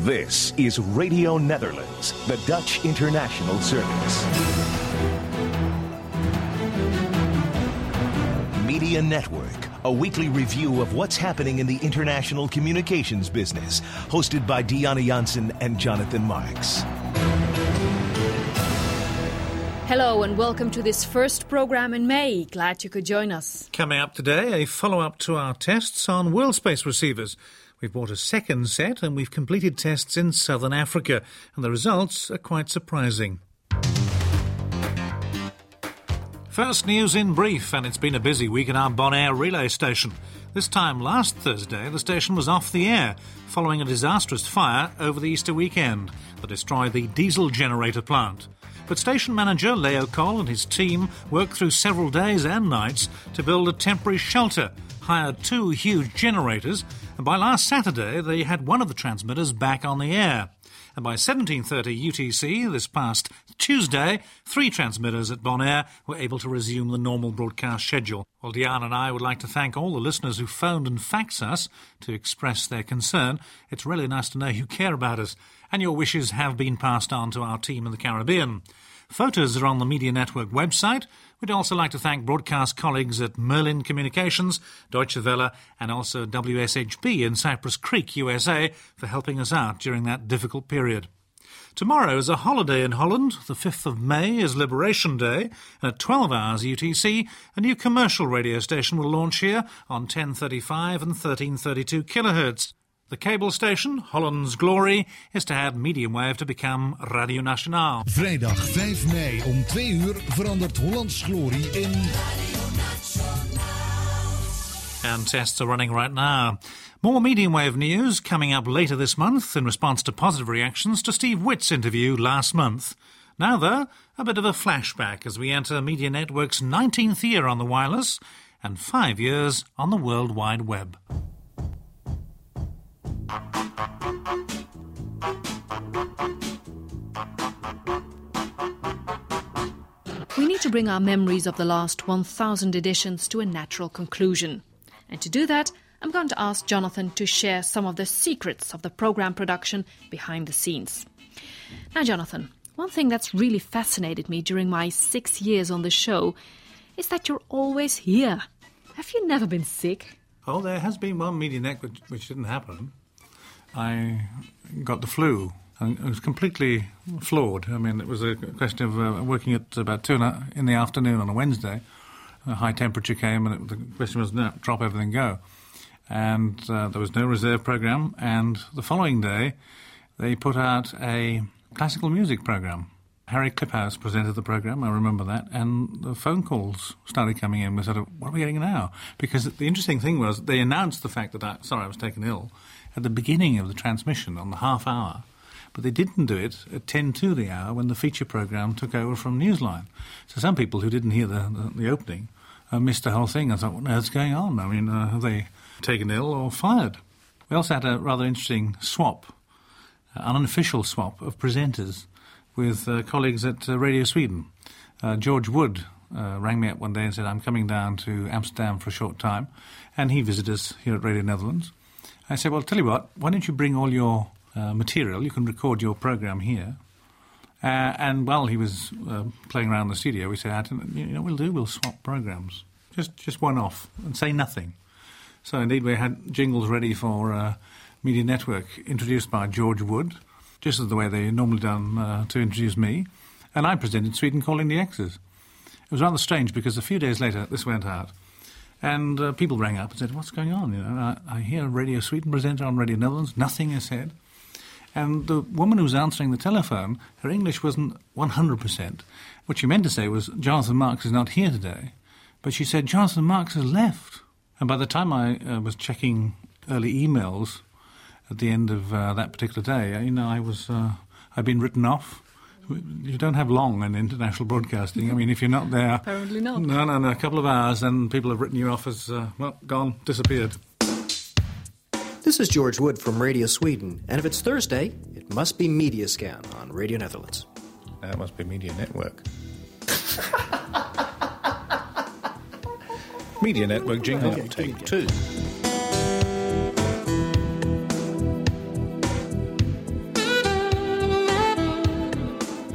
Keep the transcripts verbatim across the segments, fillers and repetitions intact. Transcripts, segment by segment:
This is Radio Netherlands, the Dutch international service. Media Network, a weekly review of what's happening in the international communications business, hosted by Diana Jansen and Jonathan Marks. Hello and welcome to this first program in May. Glad you could join us. Coming up today, a follow-up to our tests on world space receivers. We've bought a second set and we've completed tests in southern Africa, and the results are quite surprising. First news in brief, and it's been a busy week at our Bonaire relay station. This time last Thursday, the station was off the air following a disastrous fire over the Easter weekend that destroyed the diesel generator plant. But station manager Leo Cole and his team worked through several days and nights to build a temporary shelter, hired two huge generators, and by last Saturday they had one of the transmitters back on the air. And by seventeen thirty U T C this past Tuesday, three transmitters at Bonaire were able to resume the normal broadcast schedule. Well, Diana and I would like to thank all the listeners who phoned and faxed us to express their concern. It's really nice to know you care about us, and your wishes have been passed on to our team in the Caribbean. Photos are on the Media Network website. We'd also like to thank broadcast colleagues at Merlin Communications, Deutsche Welle, and also W S H B in Cypress Creek, U S A, for helping us out during that difficult period. Tomorrow is a holiday in Holland. The fifth of May is Liberation Day, and at twelve hours U T C, a new commercial radio station will launch here on ten thirty-five and thirteen thirty-two kilohertz. The cable station, Holland's Glory, is to add medium wave to become Radio Nationaal. Vrijdag vijf mei om twee uur verandert Holland's Glory in Radio Nationaal. And tests are running right now. More medium wave news coming up later this month in response to positive reactions to Steve Witt's interview last month. Now, though, a bit of a flashback as we enter Media Network's nineteenth year on the wireless and five years on the World Wide Web. We need to bring our memories of the last one thousand editions to a natural conclusion. And to do that, I'm going to ask Jonathan to share some of the secrets of the program production behind the scenes. Now, Jonathan, one thing that's really fascinated me during my six years on the show is that you're always here. Have you never been sick? Oh, there has been one Media Network which, which didn't happen. I got the flu. And it was completely flawed. I mean, it was a question of uh, working at about two in the afternoon on a Wednesday. A high temperature came, and it, the question was, no, drop everything, go. And uh, there was no reserve program. And the following day, they put out a classical music program. Harry Cliphouse presented the program, I remember that, and the phone calls started coming in. We sort of, what are we getting now? Because the interesting thing was, they announced the fact that I, sorry, I was taken ill at the beginning of the transmission on the half hour. But they didn't do it at ten to the hour when the feature programme took over from Newsline. So some people who didn't hear the, the, the opening uh, missed the whole thing. I thought, what on earth's going on? I mean, uh, have they taken ill or fired? We also had a rather interesting swap, uh, an unofficial swap of presenters with uh, colleagues at uh, Radio Sweden. Uh, George Wood uh, rang me up one day and said, I'm coming down to Amsterdam for a short time, and he visited us here at Radio Netherlands. I said, well, tell you what, why don't you bring all your Uh, material, you can record your program here. Uh, and while he was uh, playing around the studio, we said, you know, we'll do, we'll swap programs. Just just one off and say nothing. So indeed we had jingles ready for uh, Media Network, introduced by George Wood, just as the way they normally done uh, to introduce me. And I presented Sweden Calling the X's. It was rather strange because a few days later this went out. And uh, people rang up and said, what's going on? You know, I, I hear Radio Sweden presenter on Radio Netherlands, nothing is said. And the woman who was answering the telephone, her English wasn't one hundred percent. What she meant to say was, Jonathan Marks is not here today. But she said, Jonathan Marks has left. And by the time I uh, was checking early emails at the end of uh, that particular day, you know, I was, uh, I'd been written off. You don't have long in international broadcasting. I mean, if you're not there... Apparently not. No, no, no, a couple of hours, and people have written you off as, uh, well, gone, disappeared. This is George Wood from Radio Sweden, and if it's Thursday, it must be Media Scan on Radio Netherlands. That uh, must be Media Network. Media Network jingle, okay, take two.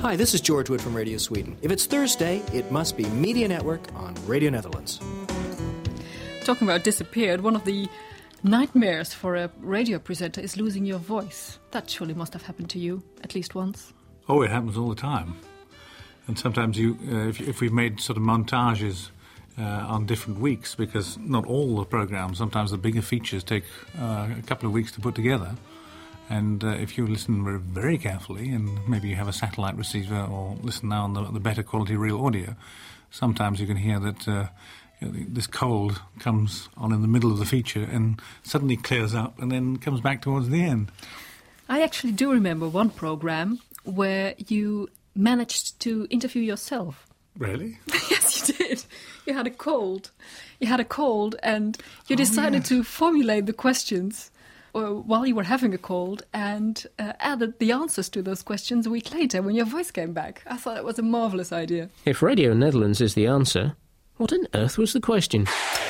Hi, this is George Wood from Radio Sweden. If it's Thursday, it must be Media Network on Radio Netherlands. Talking about disappeared, one of the nightmares for a radio presenter is losing your voice. That surely must have happened to you at least once. Oh, it happens all the time. And sometimes you, uh, if, if we've made sort of montages uh, on different weeks, because not all the programmes, sometimes the bigger features take uh, a couple of weeks to put together. And uh, if you listen very, very carefully, and maybe you have a satellite receiver or listen now on the, the better quality real audio, sometimes you can hear that uh, you know, this cold comes on in the middle of the feature and suddenly clears up and then comes back towards the end. I actually do remember one programme where you managed to interview yourself. Really? Yes, you did. You had a cold. You had a cold and you decided oh, yes. to formulate the questions uh, while you were having a cold and uh, added the answers to those questions a week later when your voice came back. I thought it was a marvellous idea. If Radio Netherlands is the answer, what on earth was the question?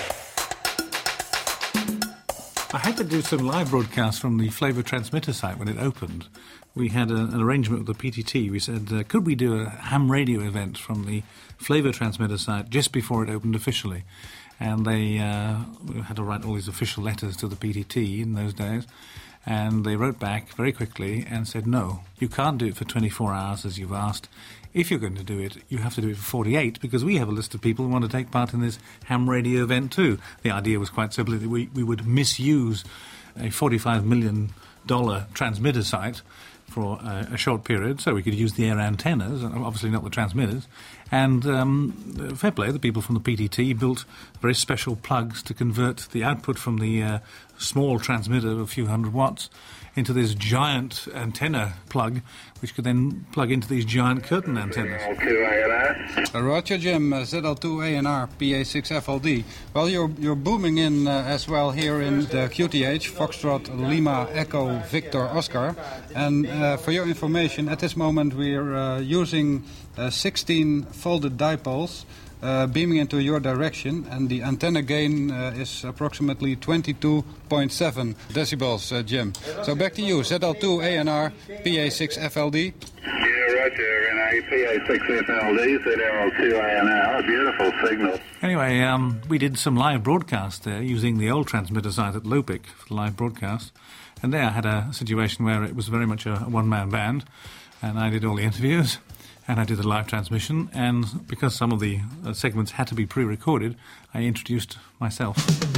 I had to do some live broadcasts from the Flavour Transmitter site when it opened. We had a, an arrangement with the P T T. We said, uh, could we do a ham radio event from the Flavour Transmitter site just before it opened officially? And they uh, had to write all these official letters to the P T T in those days. And they wrote back very quickly and said, no, you can't do it for twenty-four hours as you've asked. If you're going to do it, you have to do it for forty-eight, because we have a list of people who want to take part in this ham radio event too. The idea was quite simply that we, we would misuse a forty-five million dollars transmitter site for a, a short period, so we could use the air antennas, obviously not the transmitters. And um, fair play, the people from the P T T built very special plugs to convert the output from the uh, small transmitter of a few hundred watts into this giant antenna plug, which could then plug into these giant curtain antennas. Uh, Roger, Jim, uh, Z L two A N R, P A six F L D. Well, you're you're booming in uh, as well here in the Q T H, Foxtrot Lima Echo Victor Oscar. And uh, for your information, at this moment we're uh, using uh, sixteen folded dipoles uh, beaming into your direction, and the antenna gain uh, is approximately twenty-two point seven decibels, uh, Jim. So back to you, Z L two A N R, P A six F L D. Yeah, Roger, N A, P A six F L D, Z L two A N R, a beautiful signal. Anyway, um, we did some live broadcast there using the old transmitter site at Lopik for the live broadcast. And there I had a situation where it was very much a one-man band, and I did all the interviews, and I did the live transmission, and because some of the uh, segments had to be pre-recorded, I introduced myself.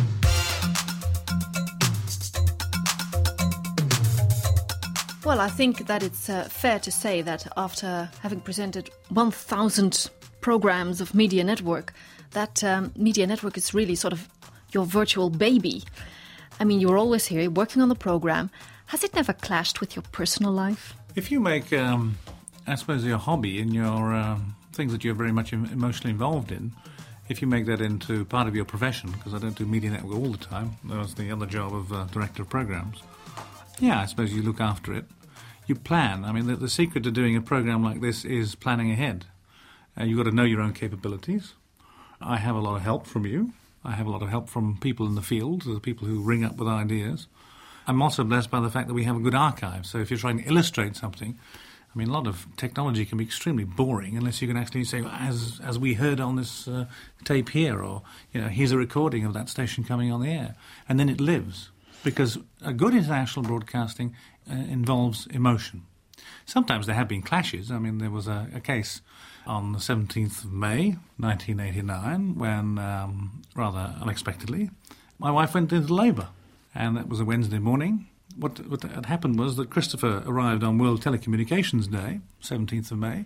Well, I think that it's uh, fair to say that after having presented one thousand programs of Media Network, that um, Media Network is really sort of your virtual baby. I mean, you're always here, working on the program. Has it never clashed with your personal life? If you make, um, I suppose, your hobby and your uh, things that you're very much em- emotionally involved in, if you make that into part of your profession, because I don't do Media Network all the time, that was the other job of uh, director of programs, yeah, I suppose you look after it. You plan. I mean, the, the secret to doing a program like this is planning ahead. Uh, you've got to know your own capabilities. I have a lot of help from you. I have a lot of help from people in the field, the people who ring up with ideas. I'm also blessed by the fact that we have a good archive. So if you're trying to illustrate something, I mean, a lot of technology can be extremely boring unless you can actually say, as as we heard on this uh, tape here, or, you know, here's a recording of that station coming on the air. And then it lives. Because a good international broadcasting uh, involves emotion. Sometimes there have been clashes. I mean, there was a, a case on the seventeenth of May, nineteen eighty-nine, when, um, rather unexpectedly, my wife went into labour. And that was a Wednesday morning. What, what had happened was that Christopher arrived on World Telecommunications Day, seventeenth of May.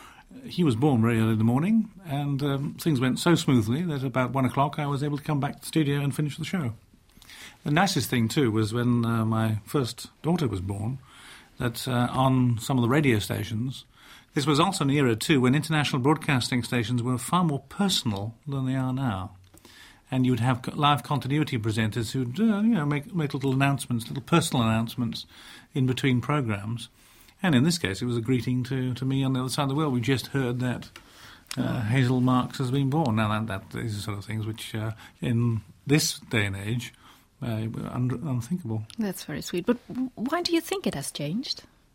He was born very early in the morning, and um, things went so smoothly that about one o'clock I was able to come back to the studio and finish the show. The nicest thing, too, was when uh, my first daughter was born, that uh, on some of the radio stations, this was also an era, too, when international broadcasting stations were far more personal than they are now. And you'd have live continuity presenters who'd uh, you know, make, make little announcements, little personal announcements in between programmes. And in this case, it was a greeting to, to me on the other side of the world. We just heard that uh, Hazel Marks has been born. Now, that, that these are sort of things which, uh, in this day and age, uh, un- unthinkable. That's very sweet. But why do you think it has changed?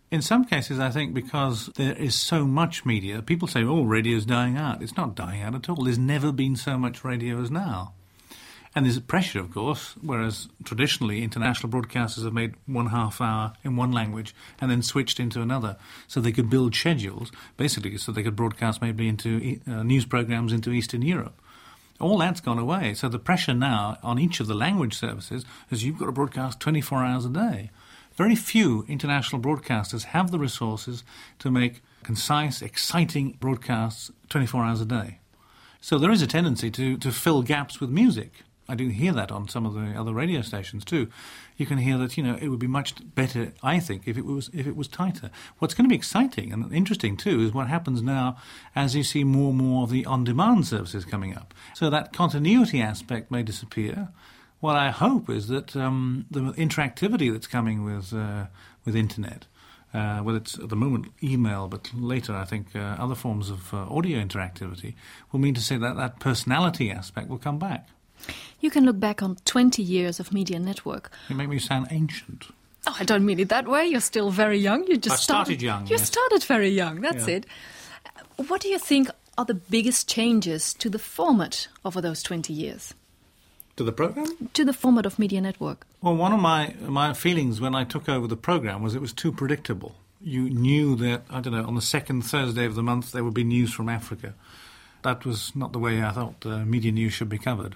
In some cases, I think because there is so much media, people say, oh, radio's dying out. It's not dying out at all. There's never been so much radio as now. And there's pressure, of course, whereas traditionally international broadcasters have made one half hour in one language and then switched into another. So they could build schedules, basically, so they could broadcast maybe into uh, news programs into Eastern Europe. All that's gone away. So the pressure now on each of the language services is you've got to broadcast twenty-four hours a day. Very few international broadcasters have the resources to make concise, exciting broadcasts twenty-four hours a day. So there is a tendency to, to fill gaps with music. I do hear that on some of the other radio stations too. You can hear that, you know, it would be much better, I think, if it was if it was tighter. What's going to be exciting and interesting too is what happens now as you see more and more of the on-demand services coming up. So that continuity aspect may disappear. What I hope is that um, the interactivity that's coming with uh, with internet, uh, whether it's at the moment email, but later I think uh, other forms of uh, audio interactivity, will mean to say that that personality aspect will come back. You can look back on twenty years of Media Network. You make me sound ancient. Oh, I don't mean it that way. You're still very young. You just I started young, You yes. started very young. That's Yeah. it. What do you think are the biggest changes to the format over those twenty years? To the program? To the format of Media Network. Well, one of my my feelings when I took over the program was it was too predictable. You knew that, I don't know, on the second Thursday of the month there would be news from Africa. That was not the way I thought uh, media news should be covered.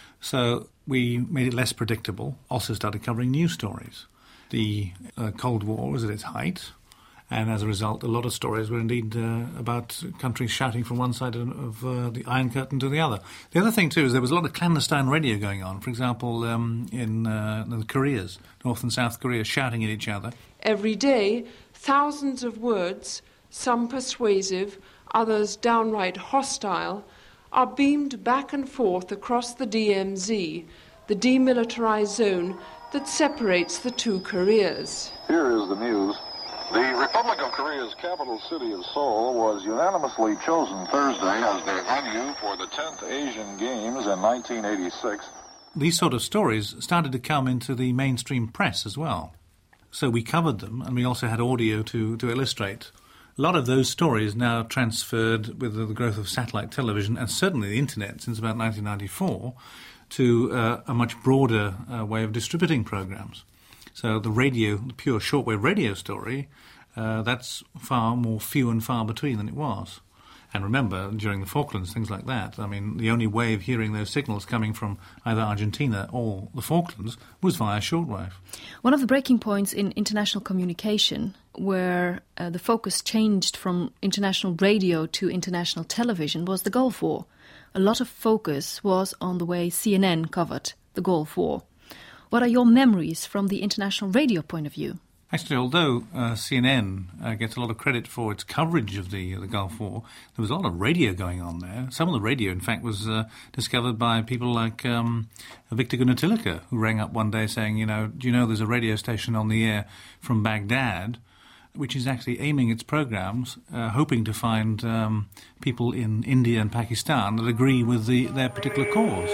So we made it less predictable, also started covering news stories. The uh, Cold War was at its height, and as a result, a lot of stories were indeed uh, about countries shouting from one side of uh, the Iron Curtain to the other. The other thing, too, is there was a lot of clandestine radio going on. For example, um, in uh, the Koreas, North and South Korea, shouting at each other. Every day, thousands of words, some persuasive, others downright hostile, are beamed back and forth across the D M Z, the demilitarized zone that separates the two Koreas. Here is the news. The Republic of Korea's capital city of Seoul was unanimously chosen Thursday as the venue for the tenth Asian Games in nineteen eighty-six. These sort of stories started to come into the mainstream press as well. So we covered them, and we also had audio to, to illustrate. A lot of those stories now transferred with the growth of satellite television and certainly the internet since about nineteen ninety-four to uh, a much broader uh, way of distributing programs. So the radio, the pure shortwave radio story, uh, that's far more few and far between than it was. And remember, during the Falklands, things like that, I mean, the only way of hearing those signals coming from either Argentina or the Falklands was via shortwave. One of the breaking points in international communication, where uh, the focus changed from international radio to international television, was the Gulf War. A lot of focus was on the way C N N covered the Gulf War. What are your memories from the international radio point of view? Actually, although uh, C N N uh, gets a lot of credit for its coverage of the, uh, the Gulf War, there was a lot of radio going on there. Some of the radio, in fact, was uh, discovered by people like um, Victor Gunatilica, who rang up one day saying, you know, do you know there's a radio station on the air from Baghdad, which is actually aiming its programs, uh, hoping to find um, people in India and Pakistan that agree with the, their particular cause.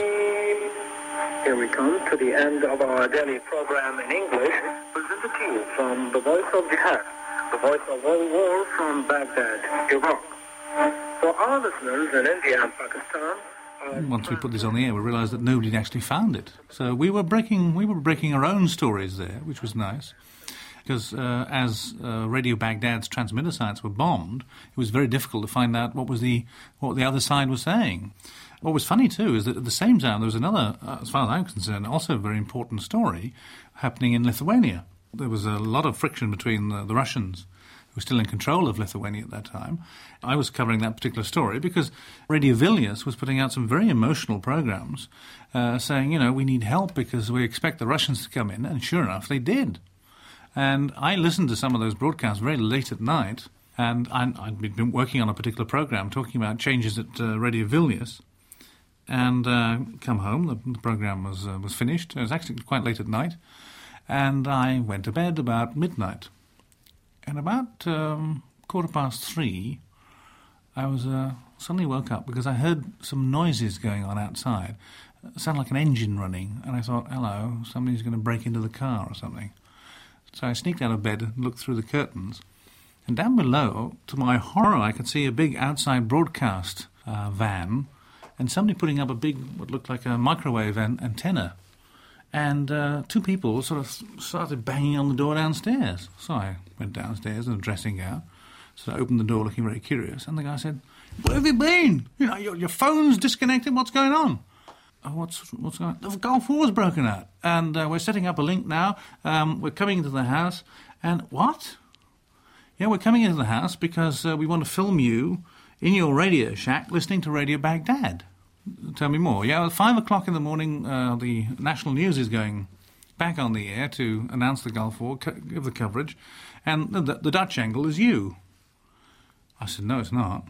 Here we come to the end of our daily program in English. Presented to you from the Voice of Jihad, the Voice of World War from Baghdad, Iraq. For our listeners in India and Pakistan, once we put this on the air, we realised that nobody had actually found it. So we were breaking, we were breaking our own stories there, which was nice. Because uh, as uh, Radio Baghdad's transmitter sites were bombed, it was very difficult to find out what was the what the other side was saying. What was funny, too, is that at the same time there was another, uh, as far as I'm concerned, also a very important story happening in Lithuania. There was a lot of friction between the, the Russians, who were still in control of Lithuania at that time. I was covering that particular story because Radio Vilnius was putting out some very emotional programs uh, saying, you know, we need help because we expect the Russians to come in, and sure enough, they did. And I listened to some of those broadcasts very late at night, and I, I'd been working on a particular program talking about changes at uh, Radio Vilnius, and uh, come home, the, the program was uh, was finished. It was actually quite late at night, and I went to bed about midnight. And about um, quarter past three, I was uh, suddenly woke up because I heard some noises going on outside. It sounded like an engine running, and I thought, hello, somebody's going to break into the car or something. So I sneaked out of bed and looked through the curtains. And down below, to my horror, I could see a big outside broadcast uh, van and somebody putting up a big, what looked like a microwave an- antenna. And uh, two people sort of started banging on the door downstairs. So I went downstairs in a dressing gown. So I opened the door looking very curious. And the guy said, "Where have you been? You know, your, your phone's disconnected. What's going on?" Oh, what's what's going on? The Gulf War's broken out. And uh, we're setting up a link now. Um, we're coming into the house. And what? Yeah, we're coming into the house because uh, we want to film you in your Radio Shack listening to Radio Baghdad. Tell me more. Yeah, at five o'clock in the morning, uh, the national news is going back on the air to announce the Gulf War, co- give the coverage, and the, the Dutch angle is you. I said, no, it's not.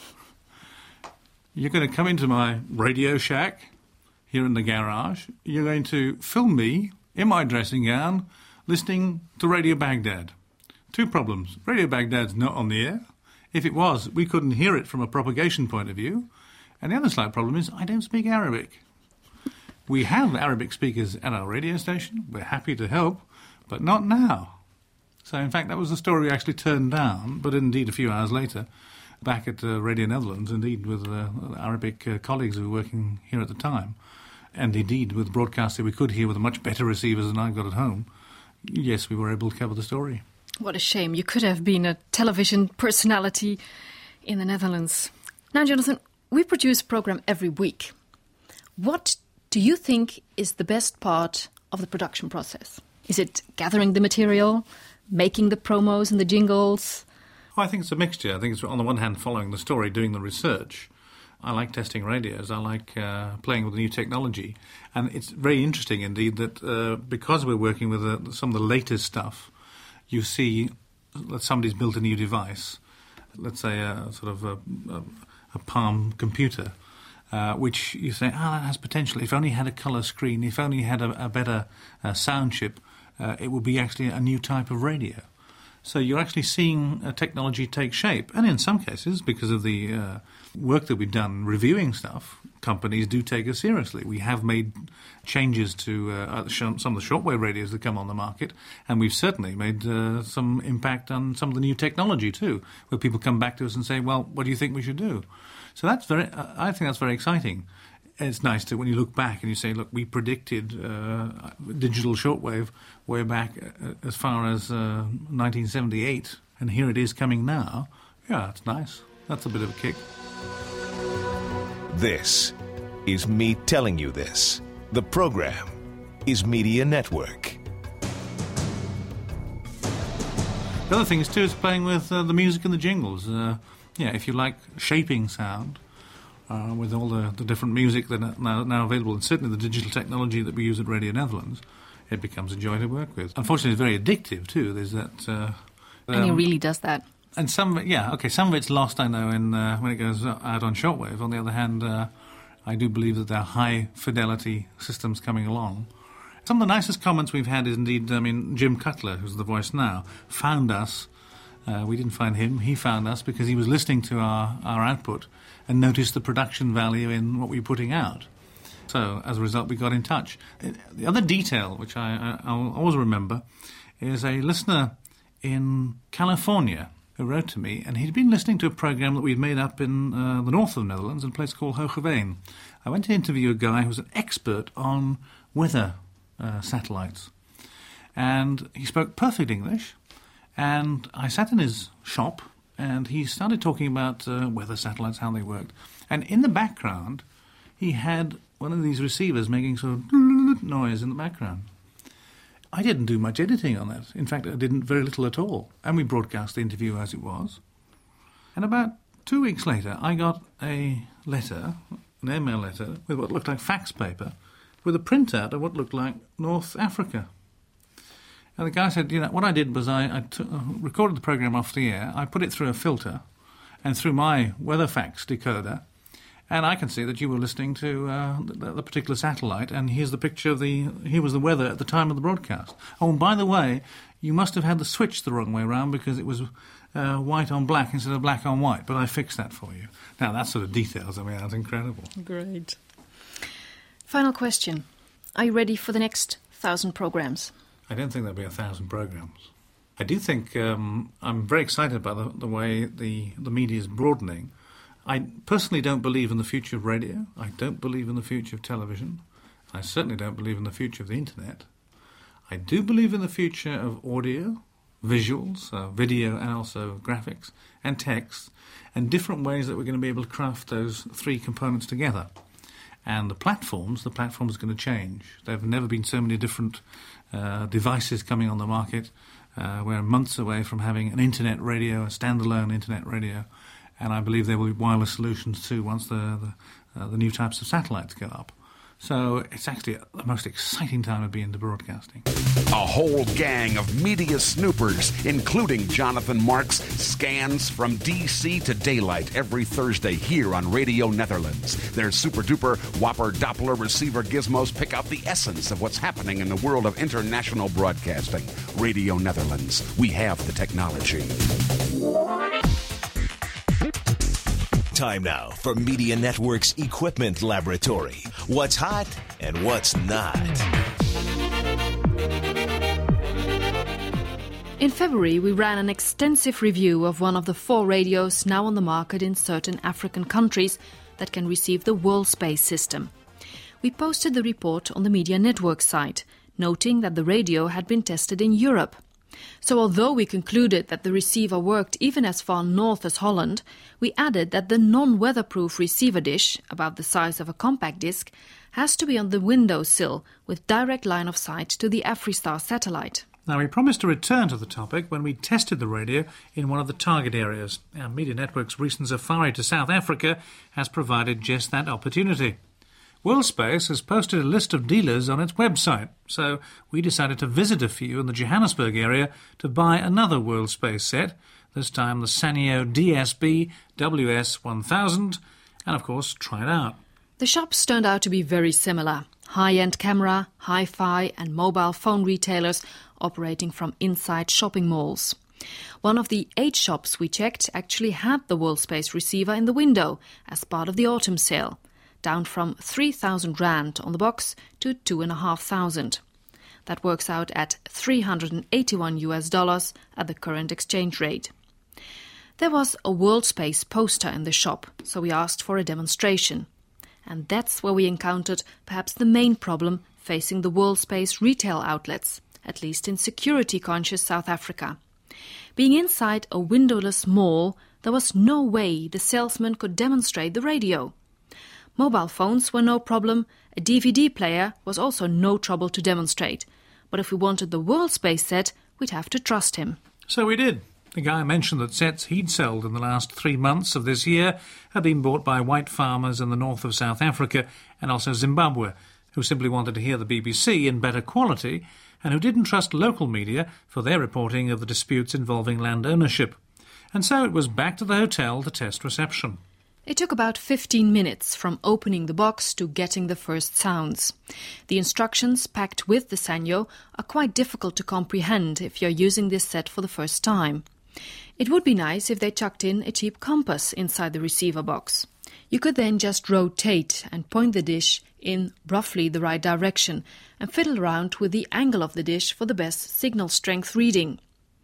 You're going to come into my Radio Shack here in the garage. You're going to film me in my dressing gown listening to Radio Baghdad. Two problems. Radio Baghdad's not on the air. If it was, we couldn't hear it from a propagation point of view. And the other slight problem is I don't speak Arabic. We have Arabic speakers at our radio station. We're happy to help, but not now. So, in fact, that was the story we actually turned down, but indeed a few hours later, back at uh, Radio Netherlands, indeed with uh, Arabic uh, colleagues who were working here at the time, and indeed with broadcasts that we could hear with much better receivers than I've got at home, yes, we were able to cover the story. What a shame. You could have been a television personality in the Netherlands. Now, Jonathan, we produce a program every week. What do you think is the best part of the production process? Is it gathering the material, making the promos and the jingles? Oh, I think it's a mixture. I think it's, on the one hand, following the story, doing the research. I like testing radios. I like uh, playing with the new technology. And it's very interesting, indeed, that uh, because we're working with uh, some of the latest stuff, you see that somebody's built a new device, let's say a sort of a, a, a Palm computer, uh, which you say, ah, oh, that has potential. If only had a colour screen, if only had a, a better uh, sound chip, uh, it would be actually a new type of radio. So you're actually seeing uh, technology take shape. And in some cases, because of the uh, work that we've done reviewing stuff, companies do take us seriously. We have made changes to uh, some of the shortwave radios that come on the market, and we've certainly made uh, some impact on some of the new technology too, where people come back to us and say, well, what do you think we should do? So that's very, uh, I think that's very exciting. It's nice to, when you look back and you say, look, we predicted uh, digital shortwave way back as far as uh, nineteen seventy-eight, and here it is coming now. Yeah, it's nice. That's a bit of a kick. This is Me Telling You This. The program is Media Network. The other thing is, too, is playing with uh, the music and the jingles. Uh, yeah, if you like shaping sound, Uh, with all the, the different music that are now, now available, and certainly the digital technology that we use at Radio Netherlands, it becomes a joy to work with. Unfortunately, it's very addictive, too. There's that... Uh, and um, it really does that. And some, yeah, okay, some of it's lost, I know, in, uh, when it goes out on shortwave. On the other hand, uh, I do believe that there are high-fidelity systems coming along. Some of the nicest comments we've had is indeed, I mean, Jim Cutler, who's the voice now, found us. Uh, we didn't find him. He found us because he was listening to our, our output and noticed the production value in what we were putting out. So, as a result, we got in touch. The other detail, which I, I, I'll always remember, is a listener in California who wrote to me, and he'd been listening to a program that we'd made up in uh, the north of the Netherlands, in a place called Hoogeveen. I went to interview a guy who was an expert on weather uh, satellites. And he spoke perfect English, and I sat in his shop, and he started talking about uh, weather satellites, how they worked. And in the background, he had one of these receivers making sort of noise in the background. I didn't do much editing on that. In fact, I didn't very little at all. And we broadcast the interview as it was. And about two weeks later, I got a letter, an email letter, with what looked like fax paper, with a printout of what looked like North Africa. And the guy said, you know, what I did was I, I t- uh, recorded the program off the air, I put it through a filter, and through my WeatherFax decoder, and I can see that you were listening to uh, the, the particular satellite, and here's the picture of the, here was the weather at the time of the broadcast. Oh, and by the way, you must have had the switch the wrong way around because it was uh, white on black instead of black on white, but I fixed that for you. Now, that sort of details, I mean, that's incredible. Great. Final question. Are you ready for the next thousand programs? I don't think there'll be a thousand programs. I do think um, I'm very excited about the, the way the, the media is broadening. I personally don't believe in the future of radio. I don't believe in the future of television. I certainly don't believe in the future of the internet. I do believe in the future of audio, visuals, uh, video and also graphics, and text, and different ways that we're going to be able to craft those three components together. And the platforms, the platforms are going to change. There have never been so many different uh, devices coming on the market. Uh, we're months away from having an internet radio, a standalone internet radio, and I believe there will be wireless solutions too once the the, uh, the new types of satellites go up. So it's actually the most exciting time to be into broadcasting. A whole gang of media snoopers, including Jonathan Marks, scans from D C to daylight every Thursday here on Radio Netherlands. Their super-duper whopper Doppler receiver gizmos pick out the essence of what's happening in the world of international broadcasting. Radio Netherlands. We have the technology. Time now for Media Network's Equipment Laboratory. What's hot and what's not. In February, we ran an extensive review of one of the four radios now on the market in certain African countries that can receive the World Space System. We posted the report on the Media Network site, noting that the radio had been tested in Europe. So although we concluded that the receiver worked even as far north as Holland, we added that the non-weatherproof receiver dish, about the size of a compact disc, has to be on the windowsill with direct line of sight to the AfriStar satellite. Now, we promised to return to the topic when we tested the radio in one of the target areas. Our Media Network's recent safari to South Africa has provided just that opportunity. WorldSpace has posted a list of dealers on its website, so we decided to visit a few in the Johannesburg area to buy another WorldSpace set, this time the Sanyo D S B W S one thousand, and of course try it out. The shops turned out to be very similar. High-end camera, hi-fi and mobile phone retailers operating from inside shopping malls. One of the eight shops we checked actually had the WorldSpace receiver in the window as part of the autumn sale, down from three thousand rand on the box to two and a half thousand. That works out at three hundred eighty-one U S dollars at the current exchange rate. There was a WorldSpace poster in the shop, so we asked for a demonstration. And that's where we encountered perhaps the main problem facing the WorldSpace retail outlets, at least in security-conscious South Africa. Being inside a windowless mall, there was no way the salesman could demonstrate the radio. Mobile phones were no problem, a D V D player was also no trouble to demonstrate. But if we wanted the WorldSpace set, we'd have to trust him. So we did. The guy mentioned that sets he'd sold in the last three months of this year had been bought by white farmers in the north of South Africa and also Zimbabwe, who simply wanted to hear the B B C in better quality and who didn't trust local media for their reporting of the disputes involving land ownership. And so it was back to the hotel to test reception. It took about fifteen minutes from opening the box to getting the first sounds. The instructions packed with the Sanyo are quite difficult to comprehend if you're using this set for the first time. It would be nice if they chucked in a cheap compass inside the receiver box. You could then just rotate and point the dish in roughly the right direction and fiddle around with the angle of the dish for the best signal strength reading.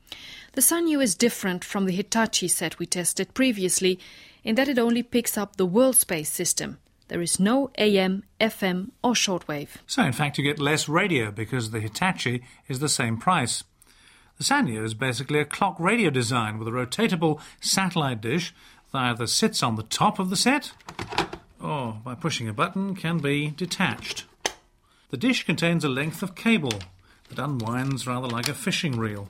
The Sanyo is different from the Hitachi set we tested previously in that it only picks up the WorldSpace system. There is no A M, F M or shortwave. So in fact you get less radio because the Hitachi is the same price. The Sanyo is basically a clock radio design with a rotatable satellite dish that either sits on the top of the set or, by pushing a button, can be detached. The dish contains a length of cable that unwinds rather like a fishing reel.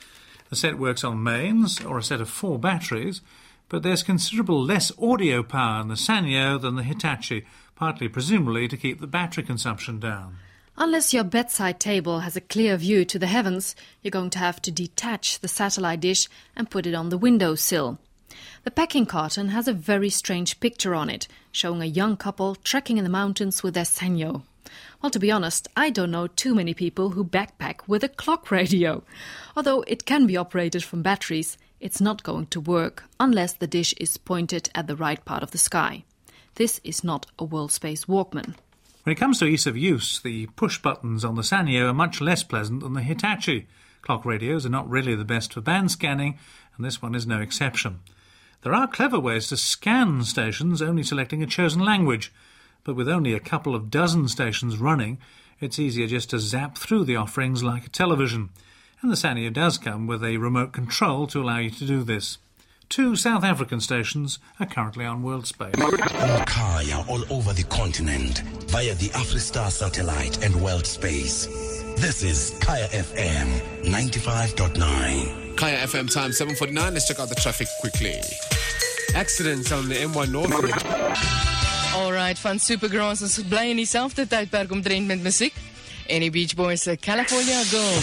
The set works on mains or a set of four batteries, but there's considerable less audio power in the Sanyo than the Hitachi, partly presumably to keep the battery consumption down. Unless your bedside table has a clear view to the heavens, you're going to have to detach the satellite dish and put it on the windowsill. The packing carton has a very strange picture on it, showing a young couple trekking in the mountains with their Sanyo. Well, to be honest, I don't know too many people who backpack with a clock radio. Although it can be operated from batteries, it's not going to work unless the dish is pointed at the right part of the sky. This is not a WorldSpace Walkman. When it comes to ease of use, the push buttons on the Sanyo are much less pleasant than the Hitachi. Clock radios are not really the best for band scanning, and this one is no exception. There are clever ways to scan stations only selecting a chosen language, but with only a couple of dozen stations running, it's easier just to zap through the offerings like a television. And the Sanyo does come with a remote control to allow you to do this. Two South African stations are currently on WorldSpace. Kaya all over the continent via the AfriStar satellite and WorldSpace. This is Kaya F M ninety-five point nine. Kaya F M time seven forty-nine. Let's check out the traffic quickly. Accidents on the M one North. Alright, van Supergrass is bly in dieselfde tydperk omtrent met musiek. En die Beach Boys se California Girl.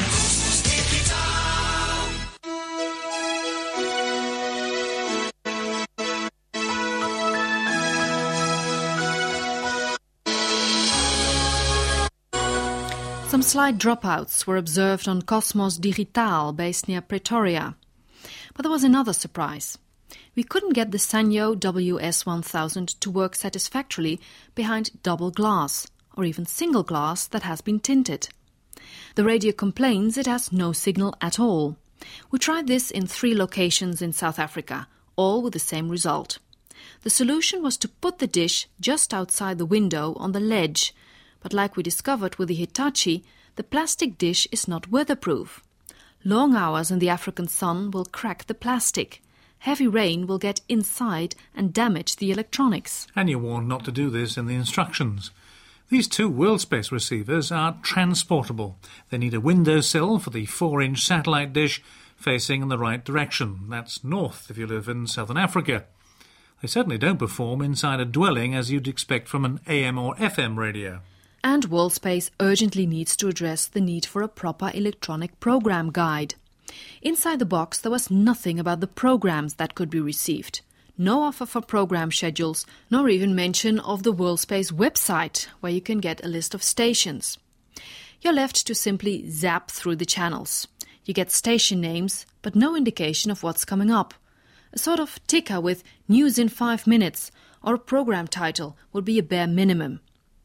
Some slight dropouts were observed on Cosmos Digital, based near Pretoria. But there was another surprise. We couldn't get the Sanyo W S one thousand to work satisfactorily behind double glass, or even single glass that has been tinted. The radio complains it has no signal at all. We tried this in three locations in South Africa, all with the same result. The solution was to put the dish just outside the window on the ledge, but like we discovered with the Hitachi, the plastic dish is not weatherproof. Long hours in the African sun will crack the plastic. Heavy rain will get inside and damage the electronics. And you're warned not to do this in the instructions. These two WorldSpace receivers are transportable. They need a windowsill for the four-inch satellite dish facing in the right direction. That's north if you live in southern Africa. They certainly don't perform inside a dwelling as you'd expect from an A M or F M radio. And WorldSpace urgently needs to address the need for a proper electronic program guide. Inside the box there was nothing about the programs that could be received. No offer for program schedules, nor even mention of the WorldSpace website, where you can get a list of stations. You're left to simply zap through the channels. You get station names, but no indication of what's coming up. A sort of ticker with news in five minutes or a program title would be a bare minimum.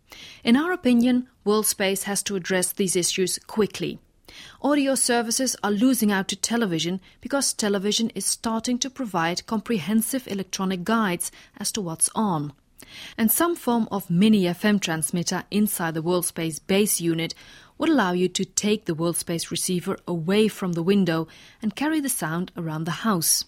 In our opinion, WorldSpace has to address these issues quickly. Audio services are losing out to television because television is starting to provide comprehensive electronic guides as to what's on. And some form of mini F M transmitter inside the WorldSpace base unit would allow you to take the WorldSpace receiver away from the window and carry the sound around the house.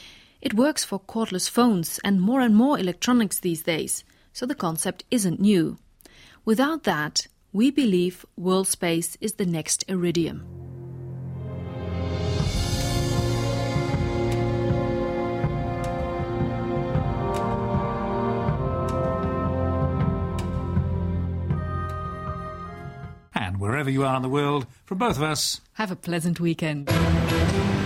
It works for cordless phones and more and more electronics these days, so the concept isn't new. Without that, we believe WorldSpace is the next Iridium. And wherever you are in the world, from both of us, have a pleasant weekend.